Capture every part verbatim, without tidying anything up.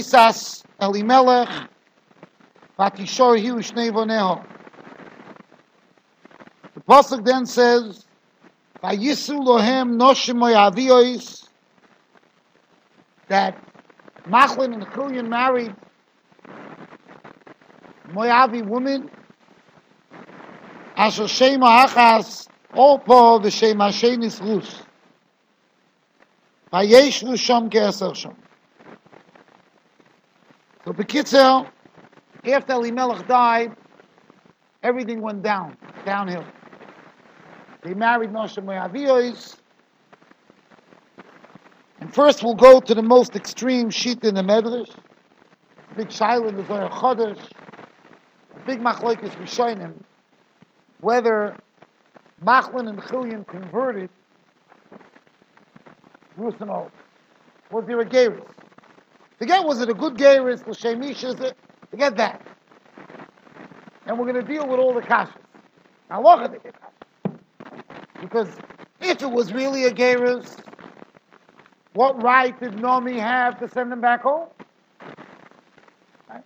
Sas Elimelech Vatishor Hiu Shnei Voneho. The pasuk then says, "Vayisu lohem noshim moyaviois," that Machlin and Chilyon married Moavi women. Asher Shema Achas Opo v'Shema Shenis Rus. Vayeshvu Sham Ke'eser Sham. So Bekitzel, after Elimelech died, everything went down, downhill. They married Noshe Moaviyos. And first we'll go to the most extreme sheet in the Medrash. Big Shaila in the Zohar Chodesh. Big Machlokes Rishonim. Whether Machlin and Chilyon converted Rus and Orpah. Was there a Gerus? Forget, was it a good Gerus? L'Shem Isha, is it? Forget that. And we're going to deal with all the kashas. Now, look at the kashas. Because if it was really a Gerus, what right did Nomi have to send them back home? Right?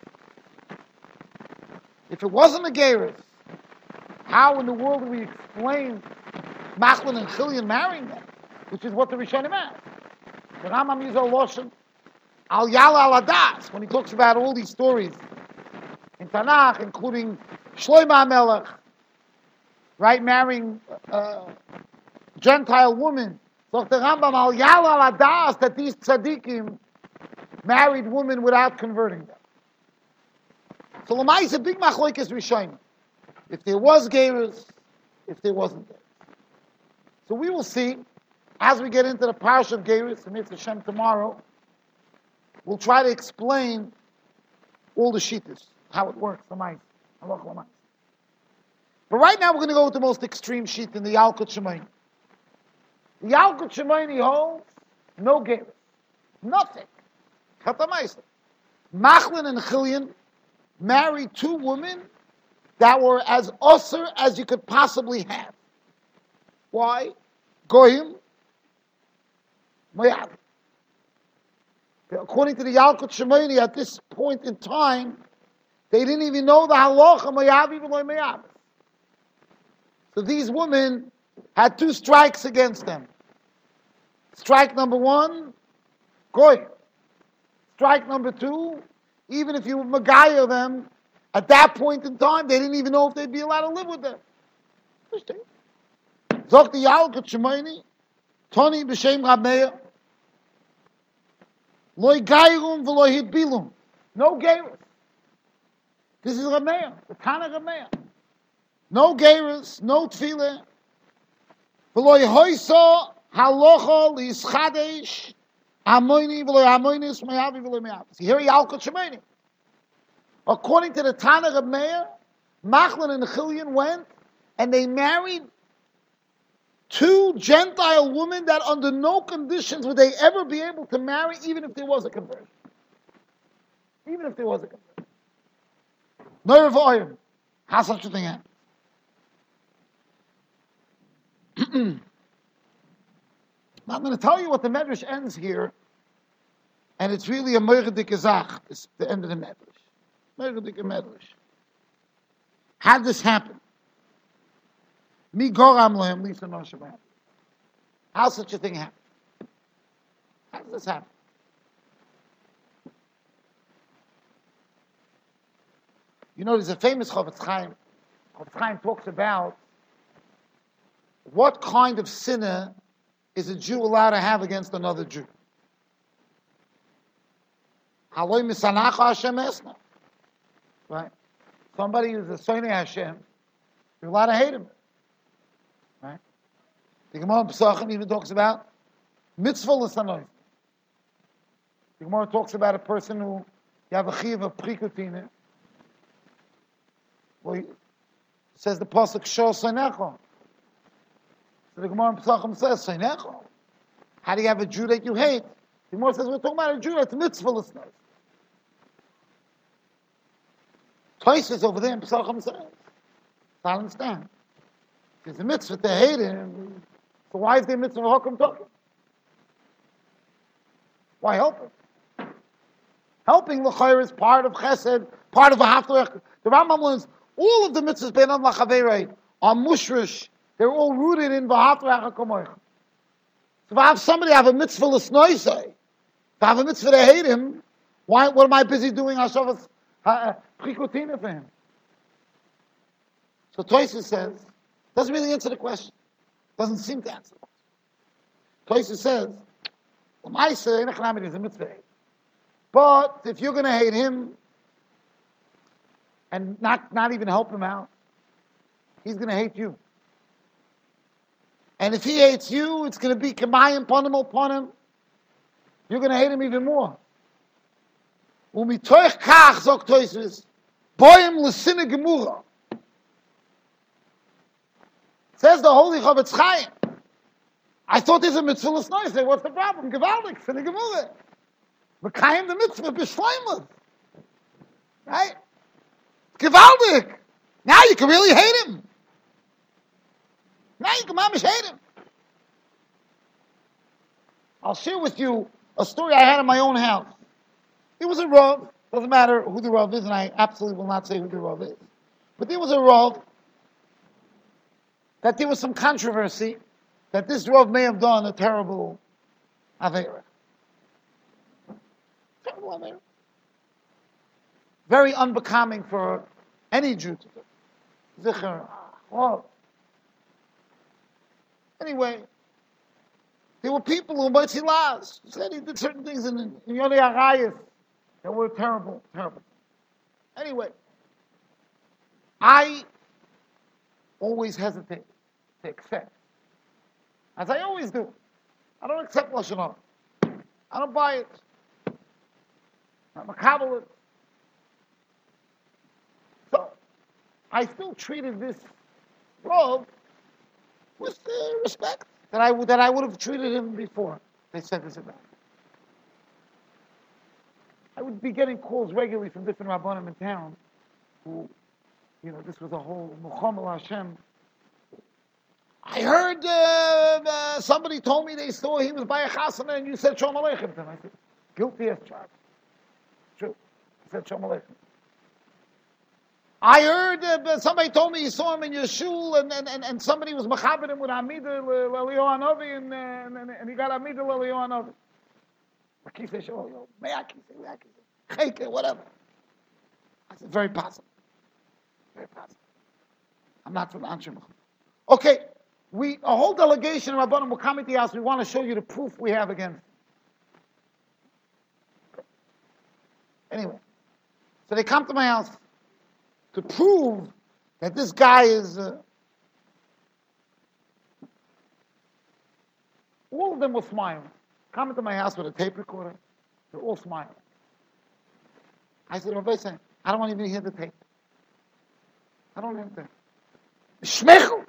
If it wasn't a Gerus, how in the world do we explain Machlin and Chilyon marrying them? Which is what the Rishonim asked. The Rambam uses a loshon al yala al adas when he talks about all these stories in Tanakh, including Shlomo HaMelech, right, marrying a Gentile woman. So the Rambam al yala al adas that these tzaddikim married women without converting them. So Lamai is a big machlokes Rishonim. If there was gerus, if there wasn't gerus. So we will see, as we get into the parsha of gerus, and Mitzvah Hashem tomorrow, we'll try to explain all the shittas, how it works, Lamai. But right now we're going to go with the most extreme sheet in the Yalkut Shemaini. The Yalkut Shemaini holds no gerus. Nothing. Chatamaisa. Machlin and Chilyon married two women that were as usher as you could possibly have. Why? Goyim, Moav. According to the Yalkut Shemaini, at this point in time, they didn't even know the halacha Moavi v'lo Moav. So these women had two strikes against them. Strike number one, Goyim. Strike number two, even if you would Magaya them, at that point in time, they didn't even know if they'd be allowed to live with them. Zok the Yalkut Shemaini, Toni b'shem Rab Meir, Loi gairum v'lo hitbilum. No gerus. This is Rab Meir, the Tana Rab Meir. No gerus, no tefillah. V'lo hoyso halocha li'ischadesh amoini v'lo amoinis me'avi v'lo me'avi. Here Yalkut Shemaini. According to the Tana Rab Meir, Machlin and Chilyon went and they married two Gentile women that under no conditions would they ever be able to marry, even if there was a conversion. Even if there was a conversion. No Revoyim. How such a thing happens? I'm going to tell you what the Medrash ends here, and it's really a Moeredik Ezach. It's the end of the Medrash. Moeredik Medrash. How did this happen? Mi goram lohem lisa no shabbat. How such a thing happen? How does this happen? You know, there's a famous Chofetz Chaim. Chofetz Chaim talks about what kind of sinner is a Jew allowed to have against another Jew. Haloi misanacha Hashem esna. Right? Somebody who's a Sonei Hashem, you're allowed to hate him. Right? The Gemara in Pesachim even talks about mitzvah l'sanoi. The Gemara talks about a person who you have a chiv of prikutina. Well, he says the pasuk shor sonecho. So the Gemara in Pesachim says sonecho. How do you have a Jew that you hate? The Gemara says we're talking about a Jew that's mitzvah l'sanoi. Toises over there in Pesachim says, I don't understand. There's a mitzvah to hate him. So why is there a mitzvah of Hokum talking? Why help him? Helping l'chayr is part of chesed, part of a haftarech. The Rambam learns all of the mitzvahs beinam lachaverei are mushrish. They're all rooted in v'haftarech hakamoich. So if I have somebody have a mitzvah l'snoisei, if I have a mitzvah to hate him, why? What am I busy doing hashavas chikutina for him? So Tosfos says, doesn't really answer the question. Doesn't seem to answer the question. Tosfos says, well, my say is a mitzvah. But if you're going to hate him and not, not even help him out, he's going to hate you. And if he hates you, it's going to be kamayim ponim upon him. You're going to hate him even more. Umitoich kach, zok Tosfos, boim l'sine gemura. Says the Holy Chavetz Chaim. I thought there's a mitzvah l'snois. Say, what's the problem? Gewaldig, sine gemura. V'kayim the mitzvah b'shleimus. Right? Gewaldig. Now you can really hate him. Now you can mamish hate him. I'll share with you a story I had in my own house. It was a Rav. Doesn't matter who the Rav is, and I absolutely will not say who the Rav is. But there was a Rav that there was some controversy that this Rav may have done a terrible Aveira. Terrible Aveira. Very unbecoming for any Jew to do. Zichar. Oh. Anyway, there were people who Moitzi Laz said he did certain things in, in Yonei Arayis that were terrible, terrible. Anyway, I always hesitate to accept, as I always do. I don't accept Lashon Hara. I don't buy it. I'm a Kabbalist. So, I still treated this Rav with uh, respect that I would that I would have treated him before they said this about him. I would be getting calls regularly from different rabbanim in town, who, you know, this was a whole Muhammad Hashem. I heard uh, uh, somebody told me they saw he was by a chasana and you said Shalom Aleichem to him. I said, guilty as charged. True. I said Shalom Aleichem. I heard uh, somebody told me you saw him in your shul, and, and, and, and somebody was machabed him with Amida Lelio Hanavi, and, and, and he got Amida Lelio Hanavi. Akisa Shol, may Akisa, Akisa, whatever. I said, very possible. Very possible. I'm not from Anshe Mecham. Okay, we, a whole delegation of Rabbanim will come into the house. We want to show you the proof we have against him. Anyway, so they come to my house to prove that this guy is... Uh, all of them were smiling. Come into my house with a tape recorder. They're all smiling. I said, Rabbi, I don't want to even hear the tape. I don't want to hear the tape. Shmechel.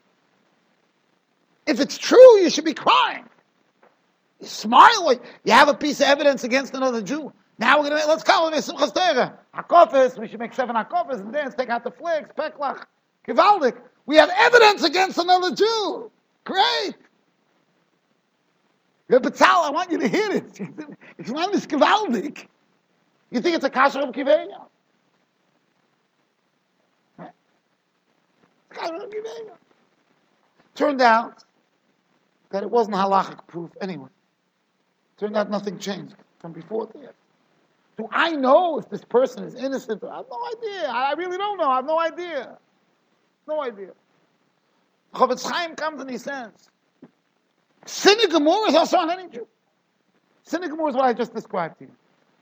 If it's true, you should be crying. You smile like you have a piece of evidence against another Jew. Now we're going to, let's call it Simchas Torah. Hakofes, we should make seven Hakofes and dance, take out the flags, Peklach, Givaldik. We have evidence against another Jew. Great. Betzal, I want you to hear this. If you want this Givaldik, you think it's a kasher of Kiveya. Turned out that it wasn't halachic proof anyway. Turned out nothing changed from before to yet. Do I know if this person is innocent? I have no idea. I really don't know. I have no idea. No idea. Chavetz Chaim comes and he says, Sin Gemur is also on any Jew. Sin Gemur is what I just described to you.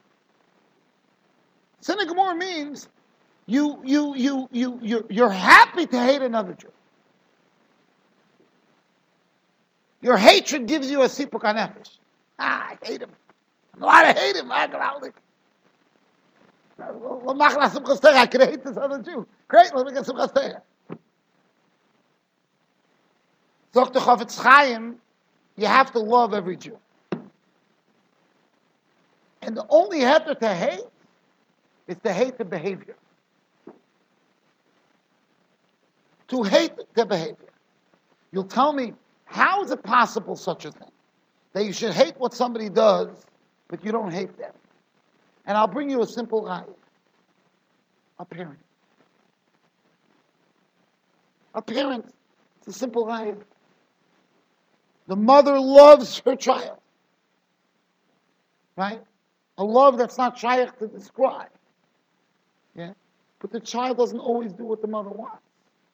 Sin Gemur means you, you, you, you, you, you're happy to hate another Jew. Your hatred gives you a sipuk hanefesh. Ah, I hate him. I know how to hate him. I can hate this other Jew. Great, let me get Simchas Torah. Doctor Chavetz Chaim, you have to love every Jew. And the only heter to hate is to hate the behavior. To hate the behavior. You'll tell me, how is it possible such a thing? That you should hate what somebody does, but you don't hate them. And I'll bring you a simple raya. A parent. A parent. It's a simple raya. The mother loves her child. Right? A love that's not shaykh to describe. Yeah? But the child doesn't always do what the mother wants.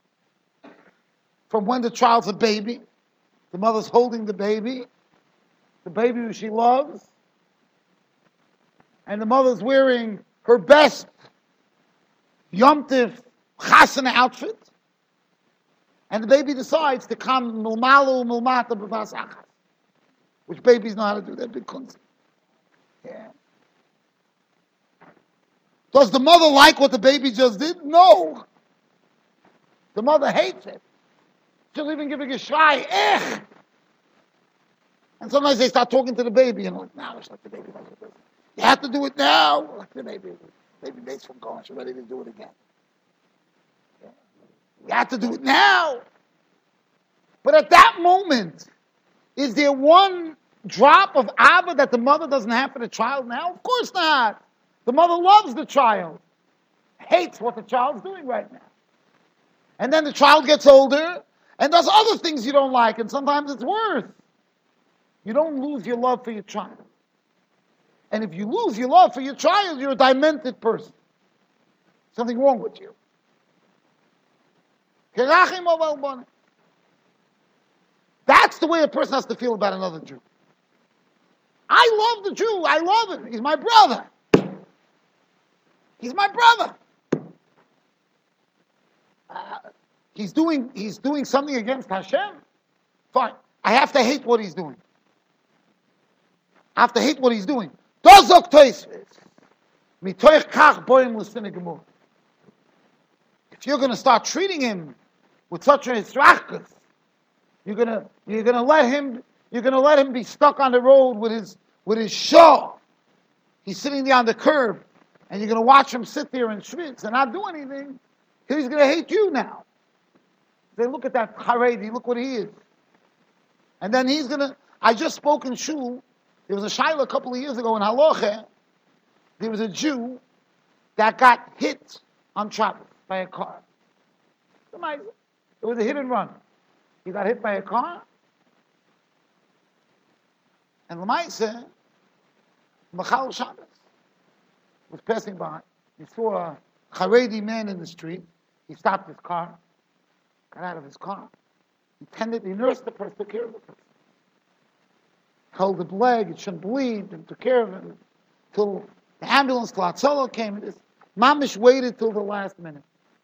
From when the child's a baby, the mother's holding the baby, the baby who she loves, and the mother's wearing her best Yom Tiv chasana outfit, and the baby decides to come milmalu milmata b'vas achas, which babies know how to do. They're big kunst. Yeah. Does the mother like what the baby just did? No. The mother hates it. She'll even give a geschrei, ech! And sometimes they start talking to the baby, and like, now it's like the baby does it. You have to do it now. Like the baby, baby makes from going, she's ready to do it again. Yeah. You have to do it now. But at that moment, is there one drop of Abba that the mother doesn't have for the child now? Of course not. The mother loves the child, hates what the child's doing right now. And then the child gets older and does other things you don't like, and sometimes it's worse. You don't lose your love for your child. And if you lose your love for your child, you're a demented person. Something wrong with you. That's the way a person has to feel about another Jew. I love the Jew. I love him. He's my brother. He's my brother. Uh, he's doing he's doing something against Hashem. Fine. I have to hate what he's doing. I have to hate what he's doing. If you're going to start treating him with such a hisrachkus, you're going to you're going to let him you're going to let him be stuck on the road with his with his shaw. He's sitting there on the curb, and you're going to watch him sit there and schwitz and not do anything. He's going to hate you now. Say, look at that Haredi, look what he is. And then he's going to, I just spoke in Shul, there was a Shaila a couple of years ago in Halacha, there was a Jew that got hit on Shabbos by a car. It was a hit and run. He got hit by a car, and Lamaisa, Machal Shabbos was passing by. He saw a Haredi man in the street. He stopped his car, got out of his car. He tended, he nursed the person, took care of the person. Held the leg, it shouldn't bleed, and took care of it till the ambulance, Tlatzolo came. And this Mamish waited till the last minute.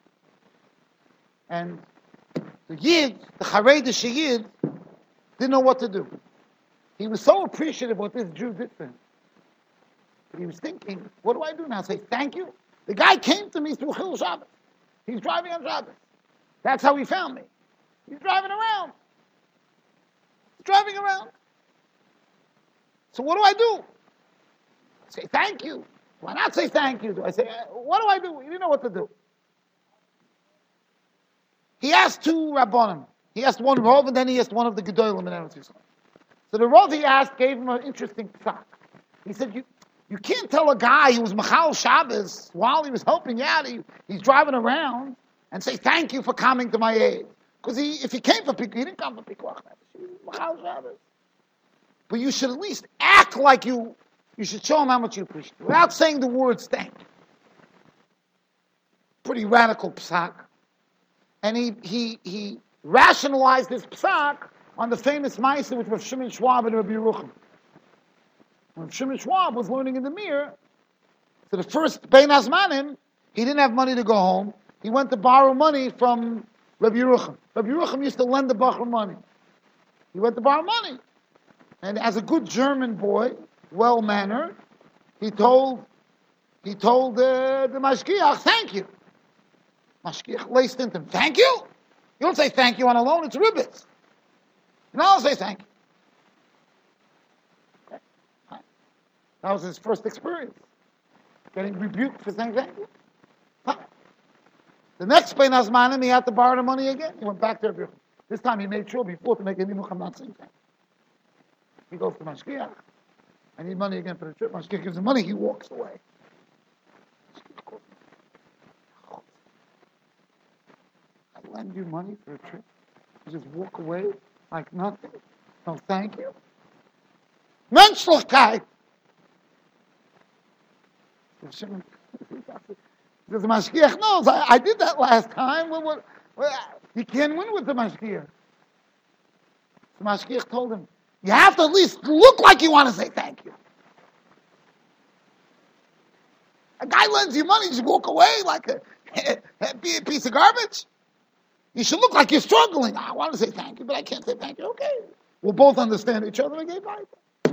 And the Yid, the Haredi Yid, didn't know what to do. He was so appreciative of what this Jew did for him. But he was thinking, what do I do now? Say thank you? The guy came to me through Chil Shabbos. He's driving on Shabbos. That's how he found me. He's driving around. He's driving around. So what do I do? I say thank you. Do I not say thank you? Do I say, what do I do? You didn't know what to do. He asked two Rabbanim. He asked one Rav, and then he asked one of the Gedolim in Eretz Yisrael. So the Rav he asked gave him an interesting psak. He said, you, you can't tell a guy who was Machal Shabbos while he was helping you out, he, he's driving around, and say, thank you for coming to my aid. Because he, if he came for Pikuach, he didn't come for Pikuach. He was Machal Shabbos. But you should at least act like you, you should show him how much you appreciate it, without saying the words thank you. Pretty radical psak. And he, he, he rationalized this psak on the famous Ma'aseh with Rav Shimon Schwab and Rabbi Yerucham. When Shimon Schwab was learning in the Mir, so the first Bein Hazmanim, he didn't have money to go home. He went to borrow money from Rabbi Yerucham. Rabbi Yerucham used to lend the Bachar money. He went to borrow money. And as a good German boy, well-mannered, he told he told uh, the Mashgiach, thank you. Mashgiach laced into him, thank you? You don't say thank you on a loan, it's ribbits. You don't say thank you. Okay. That was his first experience. Getting rebuked for saying thank you. Huh. The next Bein Hazmanim, he had to borrow the money again. He went back to Rabbi Yerucham. This time he made sure before to make a nimuch, I'm not saying thank you. He goes to Mashgiach. I need money again for the trip. Mashgiach gives him money, he walks away. lend you money for a trip? You just walk away like nothing? No, thank you. Menschlichkeit. The Mashgiach knows. I, I did that last time. What, what, what, you can't win with the Mashgiach. The Mashgiach told him, you have to at least look like you want to say thank you. A guy lends you money, you just walk away like a, a piece of garbage. You should look like you're struggling. I want to say thank you, but I can't say thank you. Okay. We'll both understand each other and get by.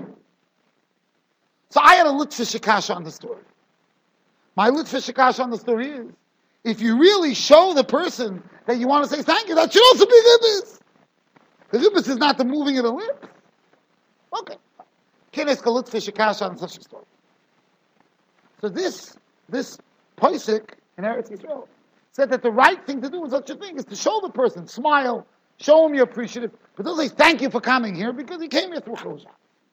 So I had a Litvish Akasha on the story. My Litvish Akasha on the story is, if you really show the person that you want to say thank you, that should also be ribbis. The ribbis is not the moving of the lips. Okay. Kenes ka Litvish Akasha on such a story. So this, this Posek in Eretz Yisrael said that the right thing to do in such a thing is to show the person, smile, show him you're appreciative, but don't say thank you for coming here because he came here through Chosha.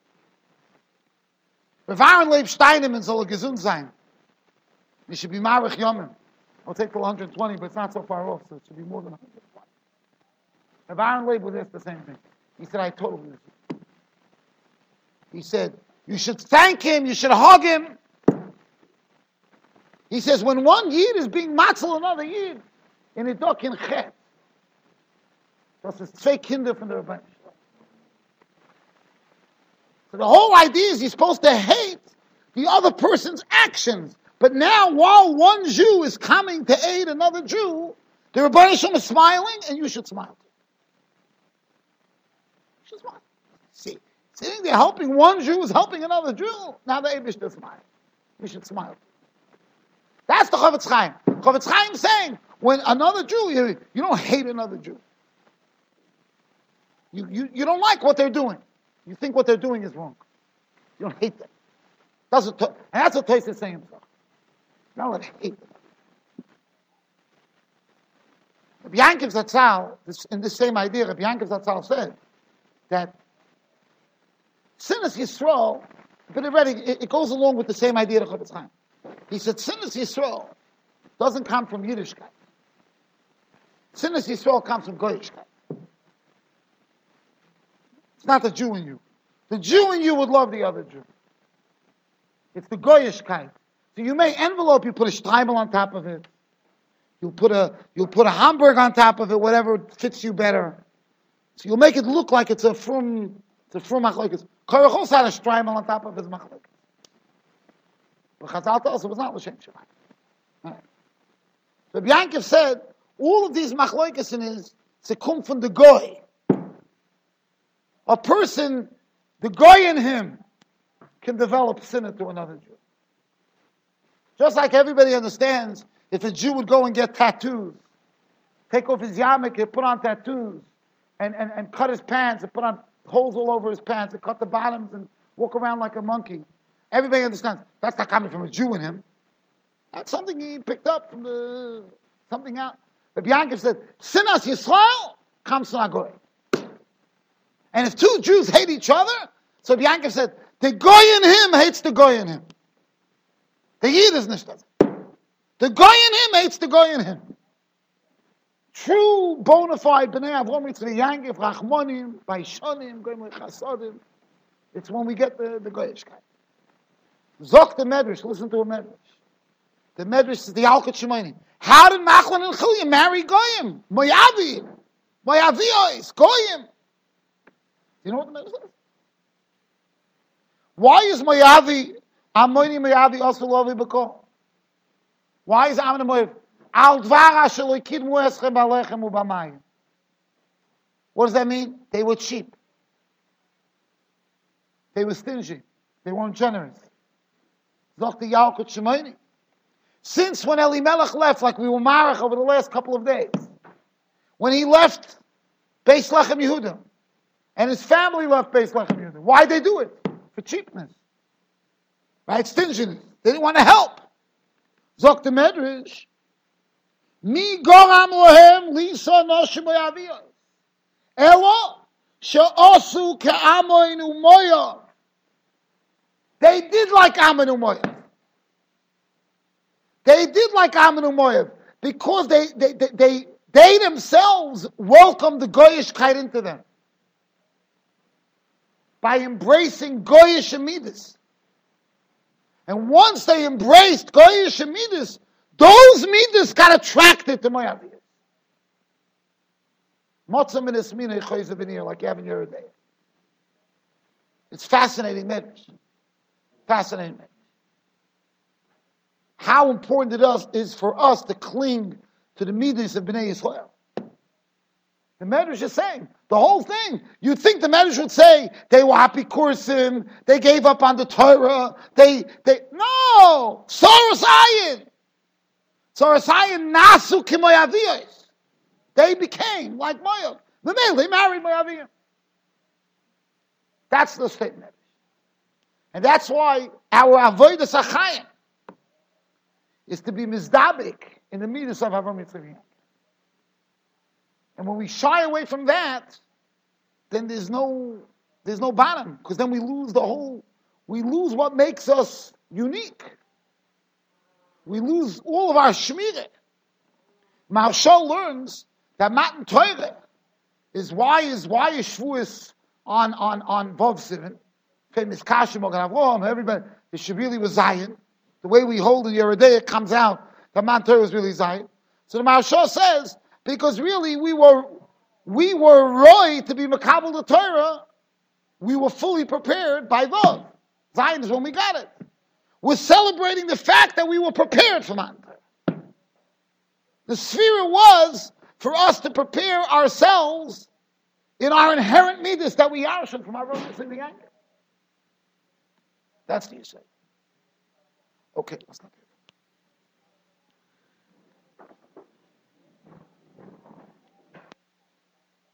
If Aaron Leib Steinemann soll gesund sein, you should be Marich Yomim. I'll take for one hundred twenty, but it's not so far off, so it should be more than one hundred twenty. If Aaron Leib would ask the same thing, he said, I totally agree. He said, you should thank him, you should hug him. He says, when one Yid is being matzel another Yid, in a dok in chet, das ist zwei Kinder von der Rebbeinu. So the whole idea is you're supposed to hate the other person's actions. But now, while one Jew is coming to aid another Jew, the Rebbeinu Shem is smiling, and you should smile too. You should smile. See, sitting there helping one Jew is helping another Jew. Now the Eibush is smiling. You should smile. That's the Chofetz Chaim. Chofetz Chaim saying, when another Jew, you, you don't hate another Jew. You, you, you don't like what they're doing. You think what they're doing is wrong. You don't hate them. That's what, and that's what Tosfos is saying himself. You don't let hate them. Rabbi Yankov Zatzal, this, in this same idea, Rabbi Yankov Zatzal said that Sinas Yisrael, but already it, it goes along with the same idea of Chofetz Chaim. He said, Sinas Yisrael doesn't come from Yiddishkeit. Sinas Yisrael comes from Goyishkeit. It's not the Jew in you. The Jew in you would love the other Jew. It's the Goyishkeit. So you may envelope, you put a streimel on top of it. You'll put a you'll put a Hamburg on top of it, whatever fits you better. So you'll make it look like it's a frum, it's a frum machlokes. Korach also had a streimel on top of his machlokes. But Chazal tells us it was not L'Shem Shamayim. Right. So Yankov said, all of these machlokes in his, they come from the Goy. A person, the Goy in him, can develop sinner to another Jew. Just like everybody understands, if a Jew would go and get tattoos, take off his yarmulke and put on tattoos, and, and, and cut his pants and put on holes all over his pants and cut the bottoms and walk around like a monkey. Everybody understands that's not coming from a Jew in him. That's something he picked up from the something out. But Yankov said, Sinas Yisrael comes from a Goy. And if two Jews hate each other, so Yankov said, the Goy in him hates the Goy in him. The Yid is nicht das. The Goy in him hates the Goy in him. True, bona fide, B'nai Avrom Yitzchak, Yankov, Rachmonim, Baishonim, Goyim Chasodim. It's when we get the, the Goyishkeit. Zok the Medrash, listen to a Medrash. The Medrash is the Yalkut Shemoni. How did Machlon and Chilya marry Goyim? Moyavi. Moyaviois, Goyim. You know what the Medrash says? Why is Moyavi, Amoni Moyavi also Lovi B'ko? Why is Amon Moyav? Al Dvara Shelo Kidmu Eschem Alechem U'Bamayim. What does that mean? They were cheap. They were stingy. They weren't generous. Zok the Yalkut Shemoni. Since when Elimelech left, like we were marach over the last couple of days, when he left Beis Lechem Yehuda, and his family left Beis Lechem Yehuda, why'd they do it? For cheapness. Right? Stinginess. They didn't want to help. Zok the Medrash. Mi goram lohem lisa noshim moyaviyos. Elo she'osu ke'amoin u'moyav. They did like Ammon U'Moav. They did like Ammon U'Moav because they they they they They themselves welcomed the Goyishkeit into them by embracing Goyish Midas. And once they embraced Goyish Midas, those Midas got attracted to Moaviyah. Motzah Midas Mina Choyz Avinir, like you have in your day. It's fascinating, medrash. Fascinating, medrash. How important it is, is for us to cling to the Midas of Bnei Yisrael. The Medrash is saying, the whole thing. You'd think the Medrash would say, they were happy kursim, they gave up on the Torah, they, they, no! Sorosayin! Sorosayin nasu kimoyaviyos. They became like Moav. The male, they married Moaviyim. That's the statement. And that's why our avodas achayim is to be mizdabik in the midas of Avram Yitzchak. And when we shy away from that, then there's no there's no bottom, because then we lose the whole, we lose what makes us unique. We lose all of our shmirah. Marshall learns that Matan Torah is why is why is Shavuos on on on Vav Sivan, famous Kashim Ogan Avraham, everybody, it should really was Zion. The way we hold it the other day, it comes out that Matan Torah was really Zion. So the Marshall says, because really we were we were roy to be Makabel the Torah, we were fully prepared by Vav. Zion is when we got it. We're celebrating the fact that we were prepared for Matan Torah. The Sphira was for us to prepare ourselves in our inherent midas that we are from our romance in the anger. That's the Yisrael. Okay, let's not